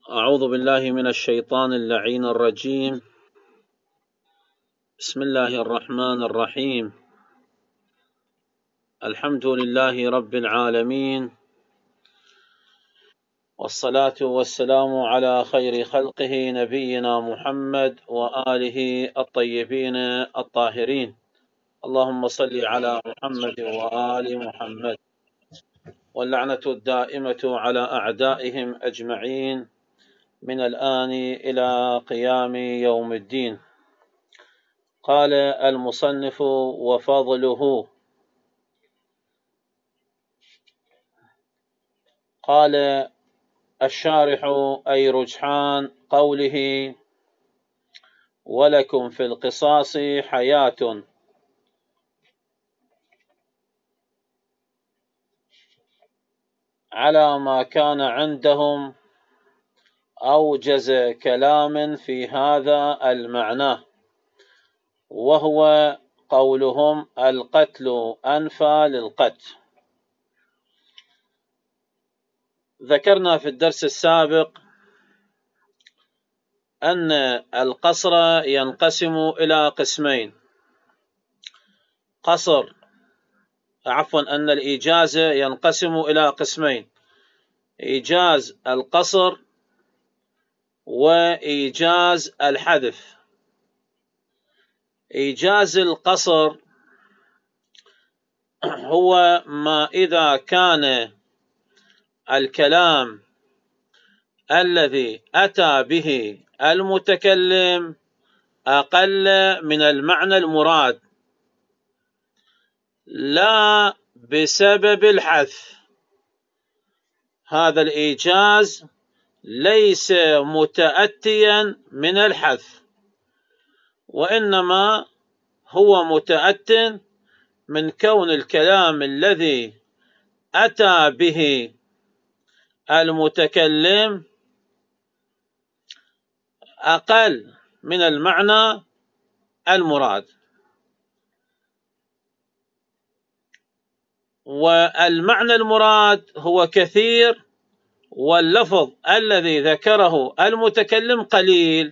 أعوذ بالله من الشيطان اللعين الرجيم. بسم الله الرحمن الرحيم. الحمد لله رب العالمين، والصلاة والسلام على خير خلقه نبينا محمد وآله الطيبين الطاهرين. اللهم صل على محمد وآل محمد، واللعنة الدائمة على أعدائهم أجمعين من الآن إلى قيام يوم الدين. قال المصنف: وفضله. قال الشارح: أي رجحان قوله: ولكم في القصاص حياة، على ما كان عندهم أوجز كلام في هذا المعنى، وهو قولهم: القتل أنفى للقتل. ذكرنا في الدرس السابق أن القصر ينقسم إلى قسمين. أن الإيجاز ينقسم إلى قسمين: إيجاز القصر وإيجاز الحذف. إيجاز القصر هو ما إذا كان الكلام الذي أتى به المتكلم أقل من المعنى المراد، لا بسبب الحذف. هذا الإيجاز ليس متأتيا من الحذف، وإنما هو متأت من كون الكلام الذي أتى به المتكلم أقل من المعنى المراد. والمعنى المراد هو كثير، واللفظ الذي ذكره المتكلم قليل.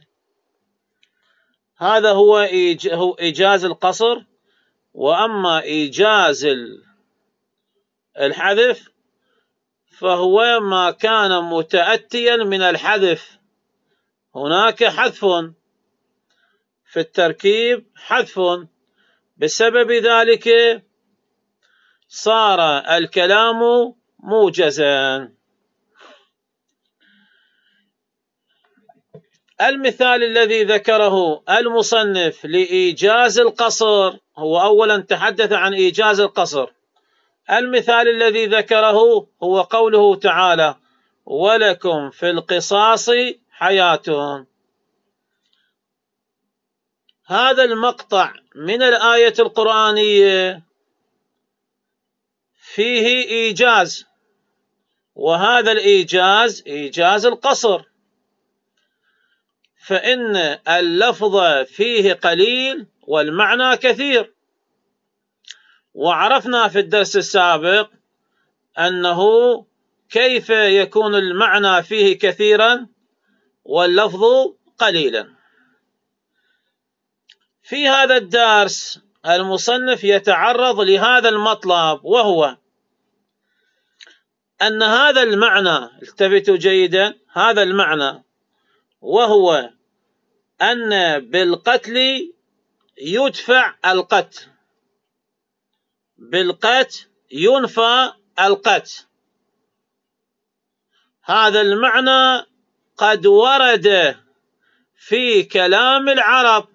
هذا هو إيجاز القصر. وأما إيجاز الحذف فهو ما كان متأتيا من الحذف. هناك حذف في التركيب، حذف بسبب ذلك صار الكلام موجزا. المثال الذي ذكره المصنف لإيجاز القصر هو أولا تحدث عن إيجاز القصر. المثال الذي ذكره هو قوله تعالى: ولكم في القصاص حياة. هذا المقطع من الآية القرآنية فيه إيجاز، وهذا الإيجاز إيجاز القصر، فإن اللفظ فيه قليل والمعنى كثير. وعرفنا في الدرس السابق أنه كيف يكون المعنى فيه كثيرا واللفظ قليلا. في هذا الدرس المصنف يتعرض لهذا المطلب، وهو أن هذا المعنى، التفتوا جيدا، هذا المعنى وهو أن بالقتل يدفع القتل، بالقتل ينفى القتل. هذا المعنى قد ورد في كلام العرب،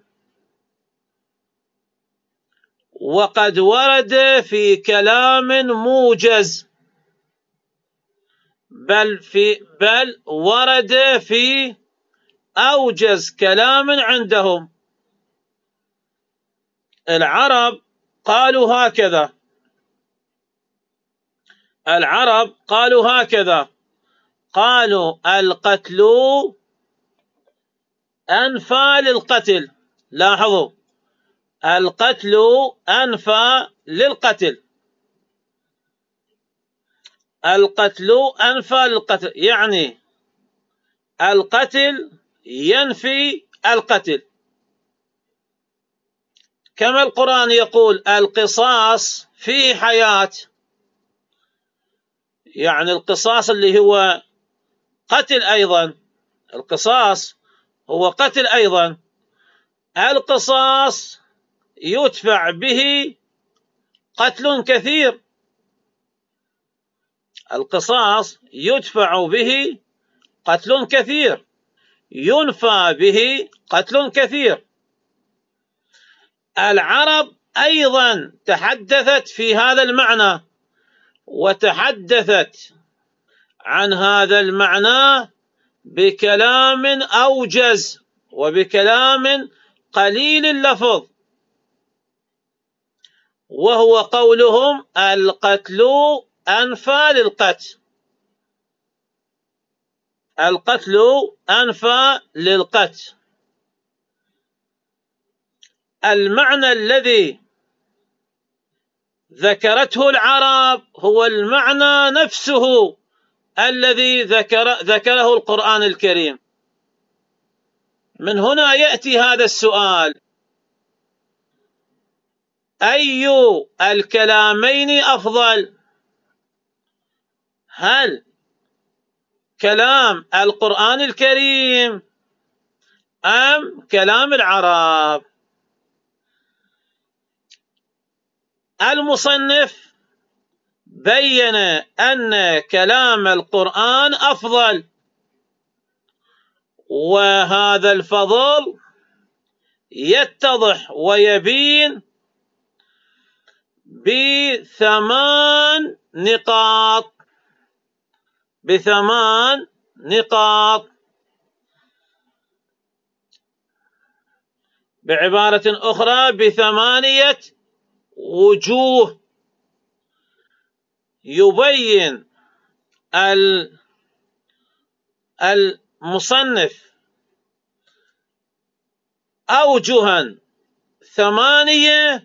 وقد ورد في كلام موجز، بل ورد في أوجز كلام عندهم. العرب قالوا هكذا، قالوا القتل أنفى للقتل. لاحظوا، القتل أنفى للقتل، القتل أنفى للقتل، يعني القتل ينفي القتل، كما القرآن يقول القصاص فيه حياة، يعني القصاص اللي هو قتل أيضا، القصاص هو قتل أيضا. القصاص يدفع به قتل كثير، القصاص يدفع به قتل كثير، ينفى به قتل كثير. العرب أيضا تحدثت في هذا المعنى، وتحدثت عن هذا المعنى بكلام أوجز وبكلام قليل اللفظ، وهو قولهم القتل أنفى للقتل، القتل أنفى للقتل. المعنى الذي ذكرته العرب هو المعنى نفسه الذي ذكره القرآن الكريم. من هنا يأتي هذا السؤال: أي الكلامين أفضل؟ هل كلام القرآن الكريم أم كلام العرب؟ المصنف بين أن كلام القرآن أفضل، وهذا الفضل يتضح ويبين بثمان نقاط، بثمان نقاط، بعبارة أخرى بثمانية وجوه. يبين المصنف أوجها ثمانية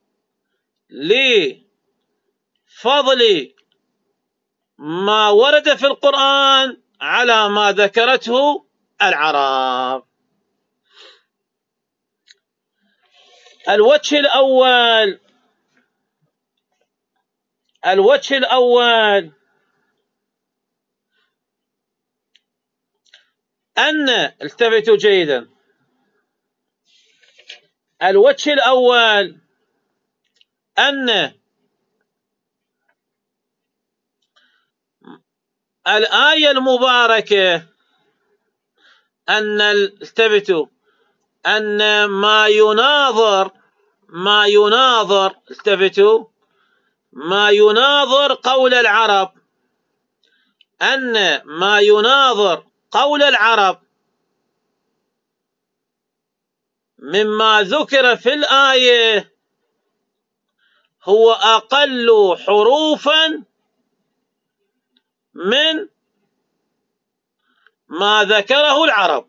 لفضل ما ورد في القرآن على ما ذكرته العرب. الوجه الأول أن التفتوا جيدا، الوجه الأول أن الآية المباركة التفتوا أن ما يناظر التفتوا ما يناظر قول العرب، أن ما يناظر قول العرب مما ذكر في الآية هو أقل حروفا من ما ذكره العرب.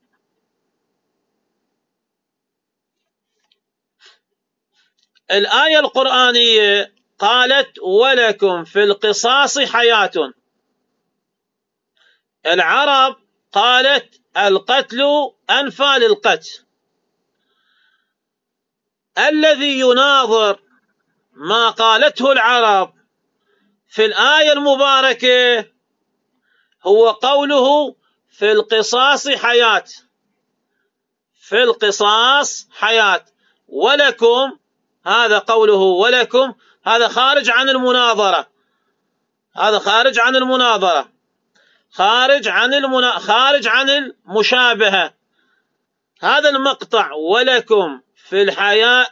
الآية القرآنية قالت ولكم في القصاص حياة، العرب قالت القتل أنفى للقتل. الذي يناظر ما قالته العرب في الآية المباركة هو قوله في القصاص حياة، في القصاص حياة، ولكم، هذا قوله ولكم هذا خارج عن المناظرة، هذا خارج عن المناظرة، خارج عن المشابهة. هذا المقطع ولكم في الحياة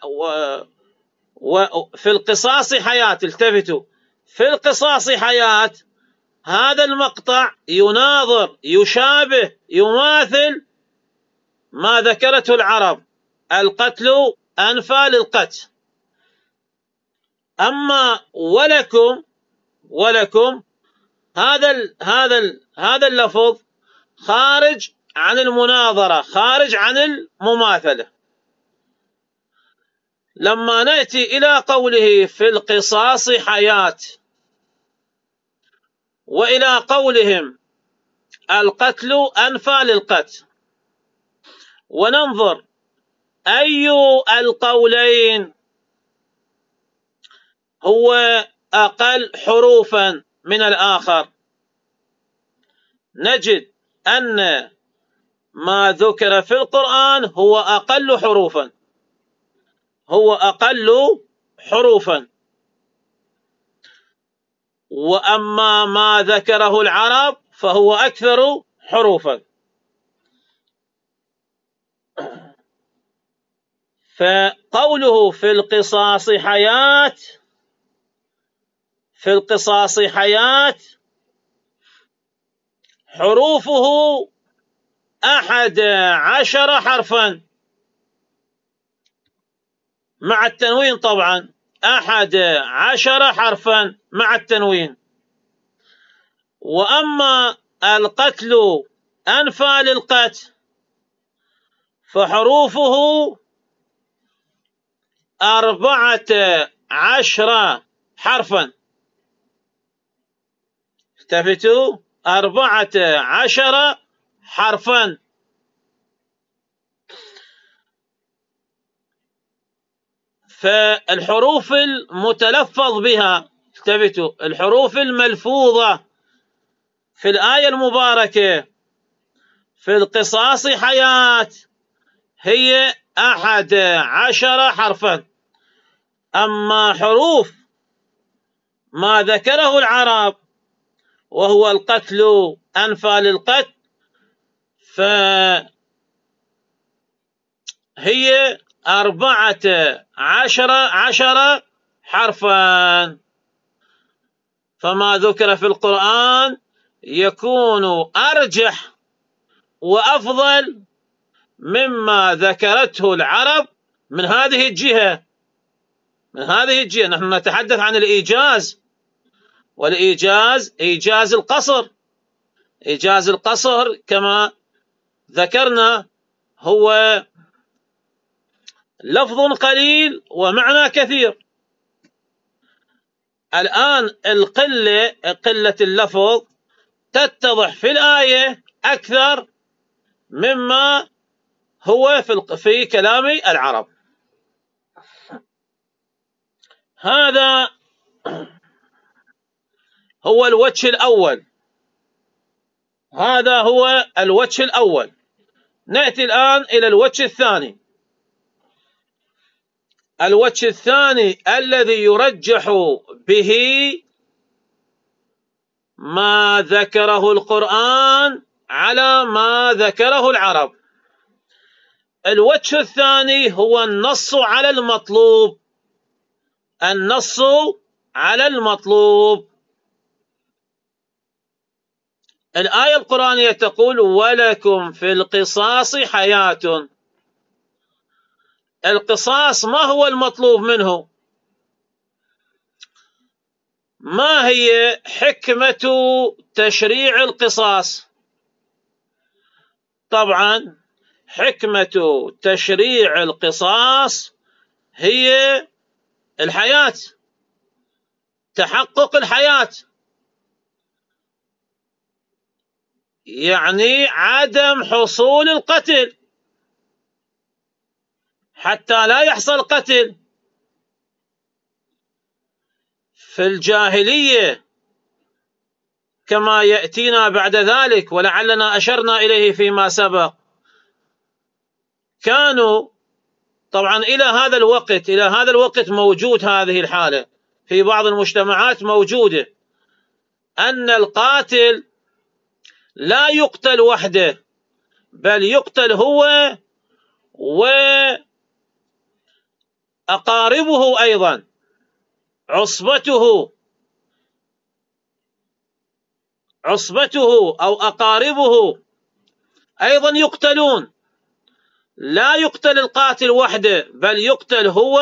وفي القصاص حياة، التفتوا، في القصاص حياة، هذا المقطع يناظر، يشابه، يماثل ما ذكرته العرب، القتل أنفى للقتل. أما ولكم هذا اللفظ خارج عن المناظرة، خارج عن المماثلة. لما نأتي إلى قوله في القصاص حياة، وإلى قولهم القتل أنفى للقتل، وننظر أي القولين هو أقل حروفا من الآخر. نجد أن ما ذكر في القرآن هو أقل حروفا، هو أقل حروفا، وأما ما ذكره العرب فهو أكثر حروفا. فقوله في القصاص حياة، في القصاص حياة حروفه 11 حرفا مع التنوين، طبعا 11 حرفا مع التنوين. وأما القتل أنفى للقتل فحروفه 14 حرفا. التفتوا، 14 حرفا. فالحروف المتلفظ بها، التفتوا، الحروف الملفوظة في الآية المباركة في القصاص حياة هي 11 حرفا. أما حروف ما ذكره العرب وهو القتل أنفى للقتل فهي 14 حرفا. فما ذكر في القرآن يكون أرجح وأفضل مما ذكرته العرب من هذه الجهة، من هذه الجهة. نحن نتحدث عن الإيجاز، والإيجاز إيجاز القصر. إيجاز القصر كما ذكرنا هو لفظ قليل ومعنى كثير. الآن قلة اللفظ تتضح في الآية أكثر مما هو في كلام العرب. هذا هو الوجه الأول، هذا هو الوجه الأول. نأتي الآن إلى الوجه الثاني. الوجه الثاني الذي يرجح به ما ذكره القرآن على ما ذكره العرب. الوجه الثاني هو النص على المطلوب، النص على المطلوب. الآية القرآنية تقول: ولكم في القصاص حياة. القصاص ما هو المطلوب منه؟ ما هي حكمة تشريع القصاص؟ طبعا حكمة تشريع القصاص هي الحياة، تحقق الحياة، يعني عدم حصول القتل حتى لا يحصل قتل. في الجاهلية كما يأتينا بعد ذلك ولعلنا أشرنا إليه فيما سبق، كانوا طبعا إلى هذا الوقت موجود هذه الحالة في بعض المجتمعات موجودة، أن القاتل لا يقتل وحده بل يقتل هو وأقاربه أيضا، عصبته أو أقاربه أيضا يقتلون. لا يقتل القاتل وحده بل يقتل هو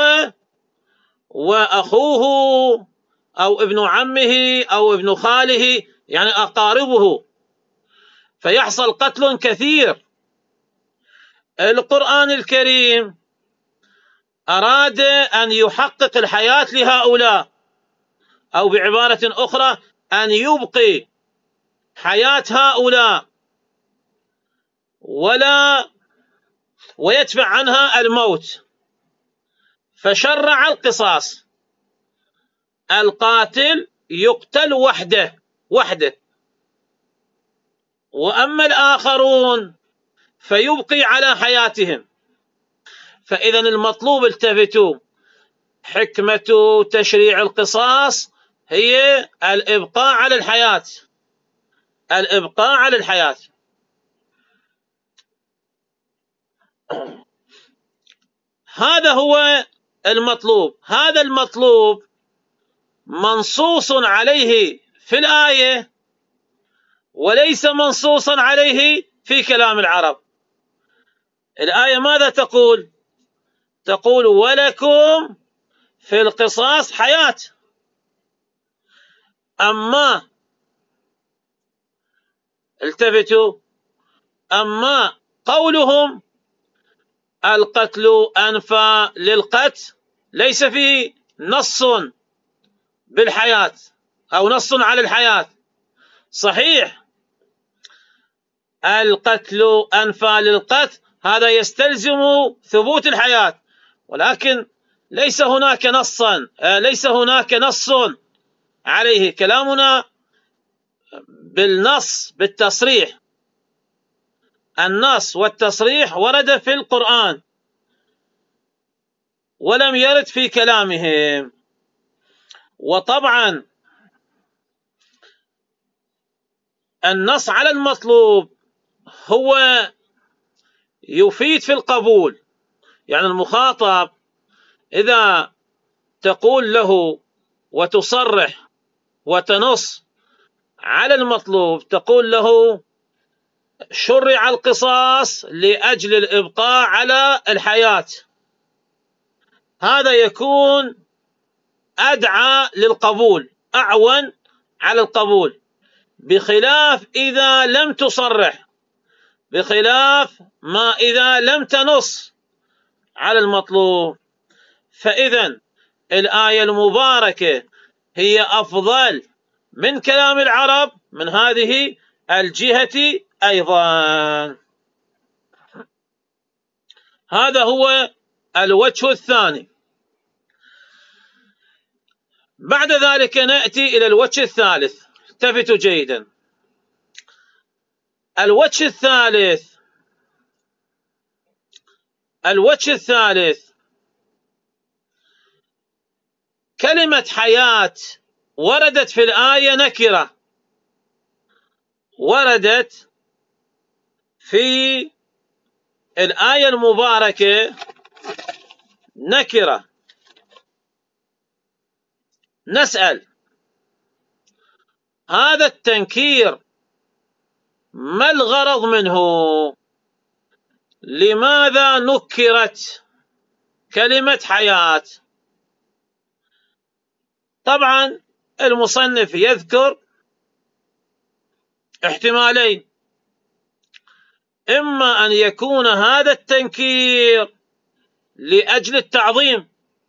وأخوه أو ابن عمه أو ابن خاله، يعني أقاربه، فيحصل قتل كثير. القرآن الكريم أراد أن يحقق الحياة لهؤلاء، أو بعبارة أخرى أن يبقي حياة هؤلاء ويدفع عنها الموت، فشرع القصاص. القاتل يقتل وحده، وأما الآخرون فيبقي على حياتهم. فإذا المطلوب، التفتوا، حكمة تشريع القصاص هي الإبقاء على الحياة، الإبقاء على الحياة. هذا هو المطلوب. هذا المطلوب منصوص عليه في الآية، وليس منصوصا عليه في كلام العرب. الآية ماذا تقول؟ تقول: ولكم في القصاص حياة. أما التفتوا، أما قولهم القتل أنفى للقتل ليس فيه نص بالحياة أو نص على الحياة. صحيح القتل أنفى للقتل، هذا يستلزم ثبوت الحياة، ولكن ليس هناك نص عليه. كلامنا بالنص، بالتصريح. النص والتصريح ورد في القرآن ولم يرد في كلامهم. وطبعا النص على المطلوب هو يفيد في القبول. يعني المخاطب إذا تقول له وتصرح وتنص على المطلوب، تقول له شرع القصاص لأجل الإبقاء على الحياة، هذا يكون أدعى للقبول، أعون على القبول، بخلاف إذا لم تصرح، بخلاف ما إذا لم تنص على المطلوب. فإذا الآية المباركة هي أفضل من كلام العرب من هذه الجهة أيضا. هذا هو الوجه الثاني. بعد ذلك نأتي إلى الوجه الثالث. التفتوا جيدا. الوجه الثالث كلمة حياة وردت في الآية نكرة، وردت في الآية المباركة نكرة. نسأل: هذا التنكير ما الغرض منه؟ لماذا نكرت كلمة حياة؟ طبعا المصنف يذكر احتمالين: إما أن يكون هذا التنكير لأجل التعظيم،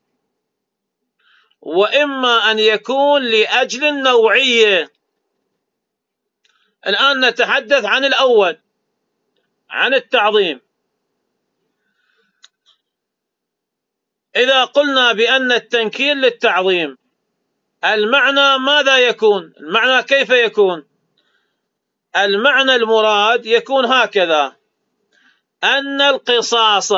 وإما أن يكون لأجل النوعية. الآن نتحدث عن الأول، عن التعظيم. إذا قلنا بأن التنكير للتعظيم، المعنى ماذا يكون؟ المعنى كيف يكون؟ المعنى المراد يكون هكذا: أن القصاص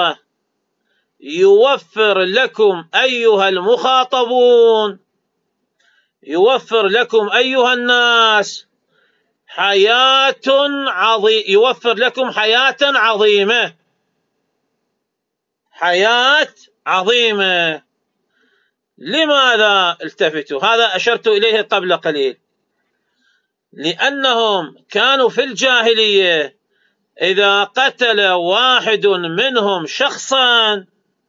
يوفر لكم أيها المخاطبون، يوفر لكم أيها الناس يوفر لكم حياة عظيمة، حياة عظيمة. لماذا؟ التفتوا، هذا أشرت إليه قبل قليل. لأنهم كانوا في الجاهلية إذا قتل واحد منهم شخصا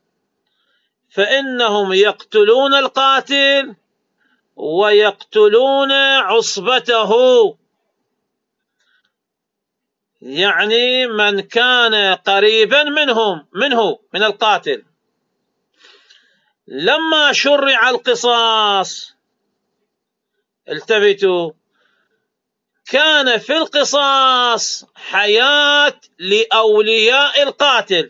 فإنهم يقتلون القاتل ويقتلون عصبته، يعني من كان قريبا منه من القاتل. لما شرع القصاص، التفتوا، كان في القصاص حياة لأولياء القاتل.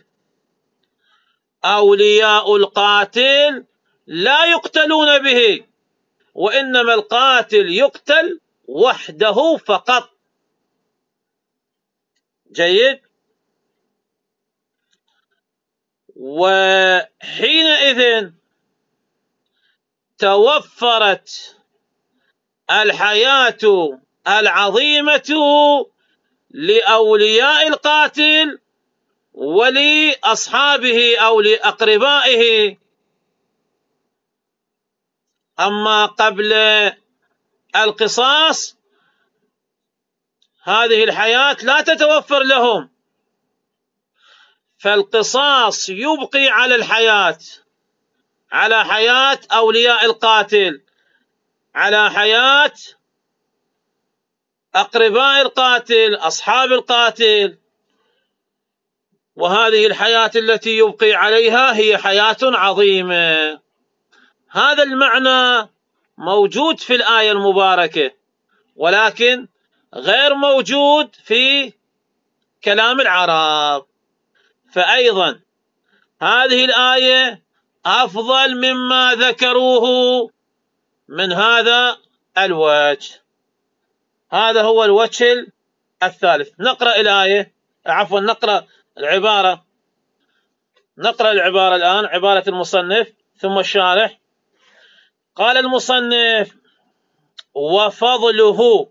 أولياء القاتل لا يقتلون به، وإنما القاتل يقتل وحده فقط. جيد. وحينئذ توفرت الحياة العظيمة لأولياء القاتل ولأصحابه أو لأقربائه. أما قبل القصاص هذه الحياة لا تتوفر لهم، فالقصاص يبقي على الحياة، على حياة أولياء القاتل، على حياة أقرباء القاتل، أصحاب القاتل. وهذه الحياة التي يبقي عليها هي حياة عظيمة. هذا المعنى موجود في الآية المباركة، ولكن غير موجود في كلام العرب. فأيضا هذه الآية أفضل مما ذكروه من هذا الوجه. هذا هو الوجه الثالث. نقرأ الآية، عفوا نقرأ العبارة. نقرأ العبارة الآن، عبارة المصنف ثم الشارح. قال المصنف: وفضله.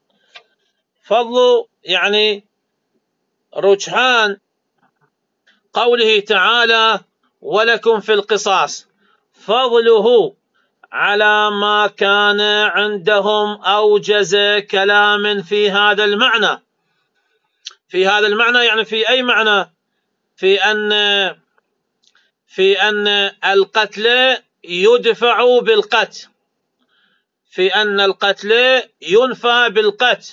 فضل يعني رجحان قوله تعالى: ولكم في القصاص. فضله على ما كان عندهم أوجز كلام في هذا المعنى. في هذا المعنى يعني في أي معنى؟ في أن القتل يدفع بالقتل، في أن القتل ينفى بالقتل،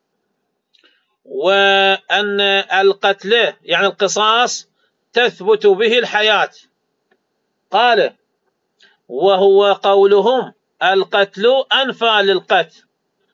وأن القتل يعني القصاص تثبت به الحياة. قال: وهو قولهم القتل أنفى للقتل.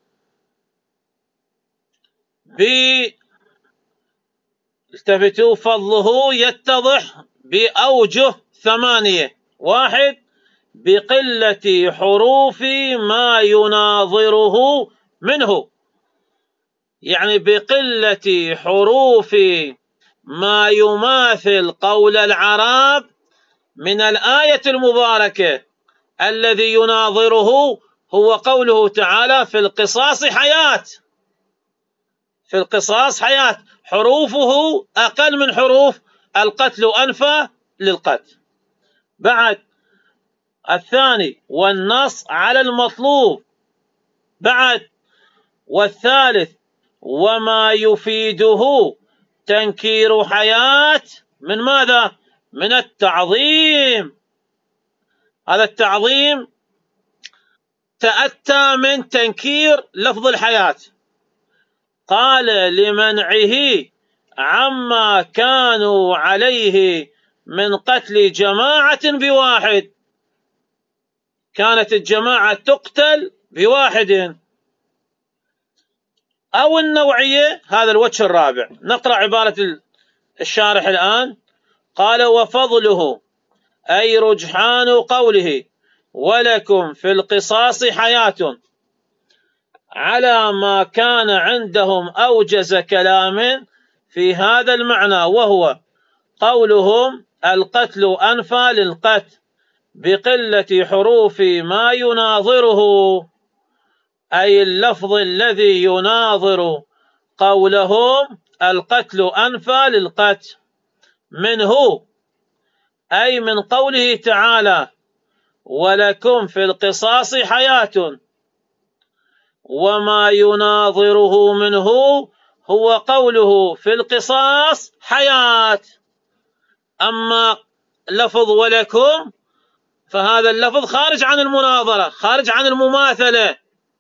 التفتوا. فضله يتضح بأوجه 8. 1: بقلة حروف ما يناظره منه، يعني بقلة حروف ما يماثل قول العرب من الآية المباركة. الذي يناظره هو قوله تعالى: في القصاص حياة. في القصاص حياة، حروفه أقل من حروف القتل أنفى للقتل. بعد الثاني: والنص على المطلوب. بعد والثالث: وما يفيده تنكير حياة من ماذا؟ من التعظيم. هذا التعظيم تأتى من تنكير لفظ الحياة. قال: لمنعه عما كانوا عليه من قتل جماعة بواحد. كانت الجماعة تقتل بواحد. أو النوعية. هذا الوجه الرابع. نقرأ عبارة الشارح الآن. قال: وفضله أي رجحان قوله: ولكم في القصاص حياة، على ما كان عندهم أوجز كلام في هذا المعنى، وهو قولهم القتل أنفى للقتل بقلة حروف ما يناظره، أي اللفظ الذي يناظر قولهم القتل أنفى للقتل منه، أي من قوله تعالى: ولكم في القصاص حياة. وما يناظره منه هو قوله في القصاص حياة. أما لفظ ولكم فهذا اللفظ خارج عن المناظرة، خارج عن المماثلة.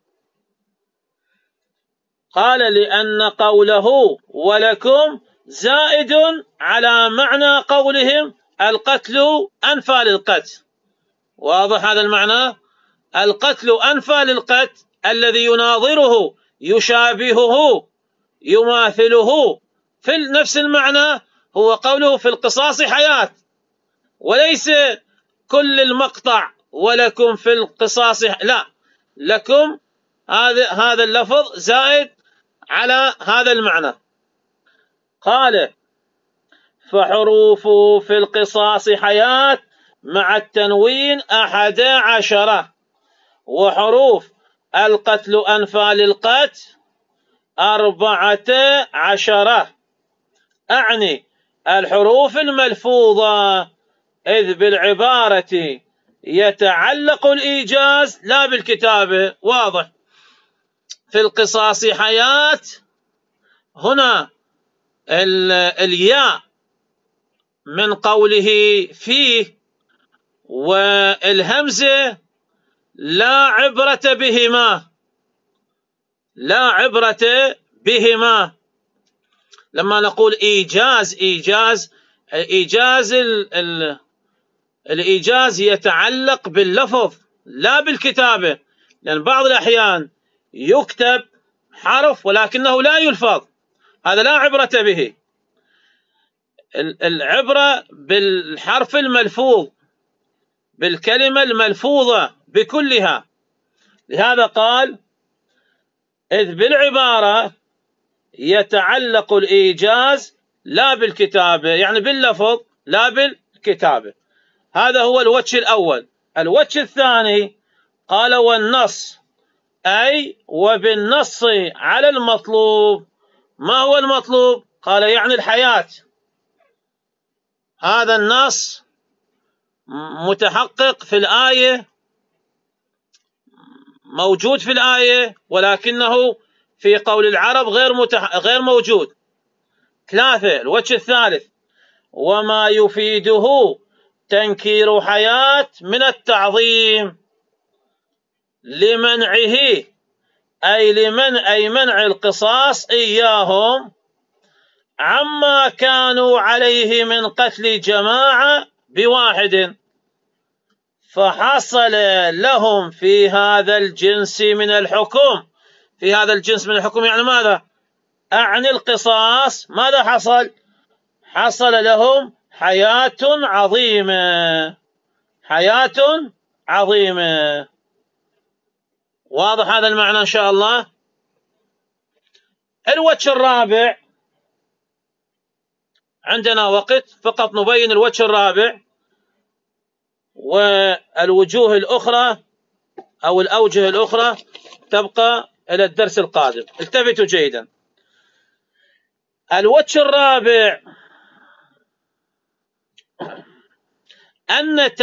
قال: لأن قوله ولكم زائد على معنى قولهم القتل أنفى للقتل. واضح هذا المعنى؟ القتل أنفى للقتل الذي يناظره يشابهه يماثله في نفس المعنى، هو قوله في القصاص حياة، وليس كل المقطع ولكم في القصاص، لا، لكم هذا اللفظ زائد على هذا المعنى. قال فحروف في القصاص حياة مع التنوين 11، وحروف القتل أنفال القتل 14. أعني الحروف الملفوظة، إذ بالعبارة يتعلق الإيجاز لا بالكتابة. واضح. في القصاص حياة، هنا الياء من قوله فيه، والهمزة لا عبرة بهما، لا عبرة بهما. لما نقول إيجاز، الإيجاز يتعلق باللفظ لا بالكتابة، لأن بعض الأحيان يكتب حرف ولكنه لا يلفظ، هذا لا عبرة به. العبرة بالحرف الملفوظ، بالكلمة الملفوظة بكلها. لهذا قال إذ بالعبارة يتعلق الإيجاز لا بالكتابة، يعني باللفظ لا بالكتابة. هذا هو الوجه الأول. الوجه الثاني قال والنص، أي وبالنص على المطلوب. ما هو المطلوب؟ قال يعني الحياة. هذا النص متحقق في الآية، موجود في الآية، ولكنه في قول العرب غير موجود. 3. الوجه الثالث وما يفيده تنكير حياة من التعظيم لمنعه، أي منع القصاص إياهم عما كانوا عليه من قتل جماعة بواحد، فحصل لهم في هذا الجنس من الحكم. في هذا الجنس من الحكم يعني ماذا؟ أعني القصاص. ماذا حصل؟ حصل لهم حياة عظيمة، حياة عظيمة. واضح هذا المعنى إن شاء الله. الوجه الرابع، عندنا وقت فقط نبين الوجه الرابع، والوجوه الأخرى أو الأوجه الأخرى تبقى إلى الدرس القادم. التفتوا جيدا. الوجه الرابع أن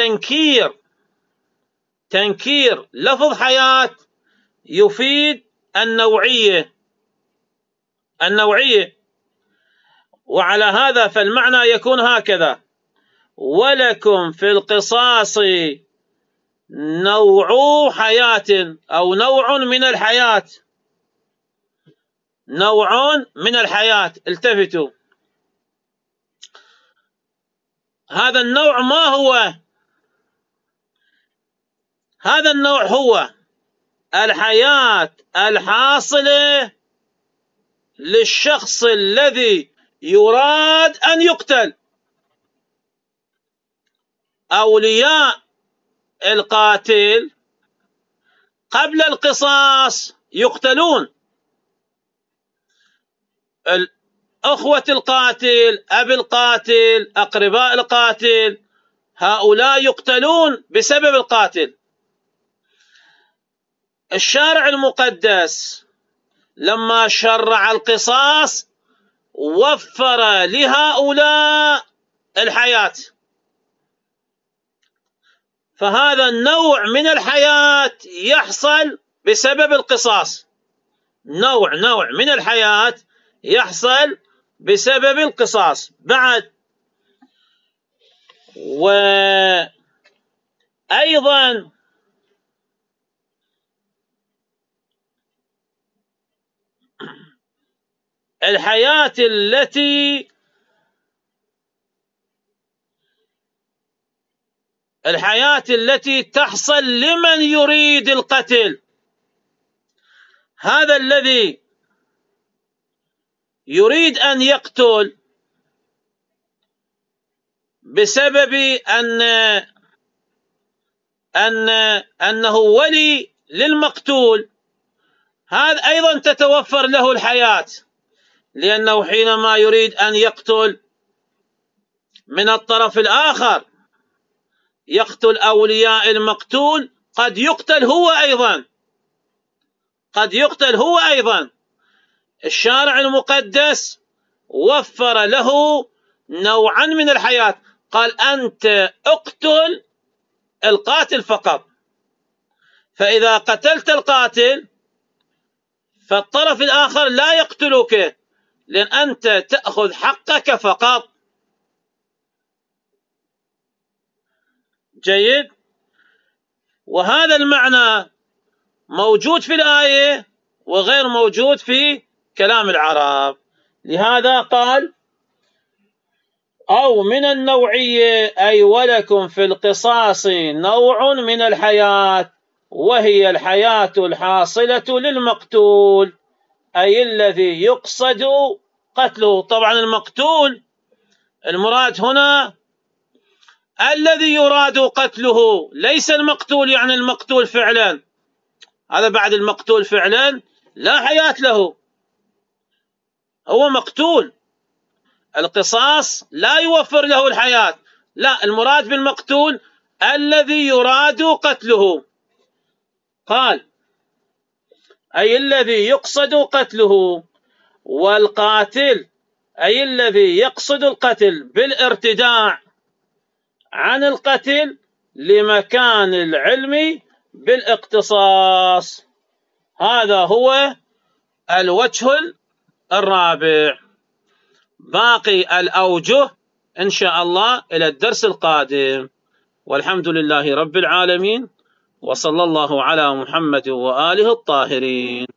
تنكير لفظ حياة يفيد النوعية، وعلى هذا فالمعنى يكون هكذا: ولكم في القصاص نوع حياة، أو نوع من الحياة، نوع من الحياة. التفتوا. هذا النوع ما هو؟ هذا النوع هو الحياة الحاصلة للشخص الذي يراد أن يقتل. أولياء القاتل قبل القصاص يقتلون، أخوة القاتل، أبي القاتل، أقرباء القاتل، هؤلاء يقتلون بسبب القاتل. الشارع المقدس لما شرع القصاص وفر لهؤلاء الحياة، فهذا النوع من الحياة يحصل بسبب القصاص، نوع من الحياة يحصل بسبب القصاص. بعد وأيضا الحياة التي تحصل لمن يريد القتل، هذا الذي يريد أن يقتل بسبب أنه ولي للمقتول، هذا أيضا تتوفر له الحياة، لأنه حينما يريد أن يقتل من الطرف الآخر يقتل أولياء المقتول، قد يقتل هو أيضا. الشارع المقدس وفر له نوعا من الحياة، قال أنت اقتل القاتل فقط، فإذا قتلت القاتل فالطرف الآخر لا يقتلك، لأن أنت تأخذ حقك فقط. جيد. وهذا المعنى موجود في الآية وغير موجود في كلام العرب. لهذا قال أو من النوعية، أي ولكم في القصاص نوع من الحياة، وهي الحياة الحاصلة للمقتول، أي الذي يقصد قتله. طبعا المقتول المراد هنا الذي يراد قتله، ليس المقتول يعني المقتول فعلا، هذا بعد المقتول فعلا لا حياة له، هو مقتول، القصاص لا يوفر له الحياة، لا، المراد بالمقتول الذي يراد قتله. قال أي الذي يقصد قتله، والقاتل أي الذي يقصد القتل بالارتداع عن القتل لمكان العلم بالاقتصاص. هذا هو الوجه الرابع. باقي الأوجه إن شاء الله إلى الدرس القادم، والحمد لله رب العالمين، وصلى الله على محمد وآله الطاهرين.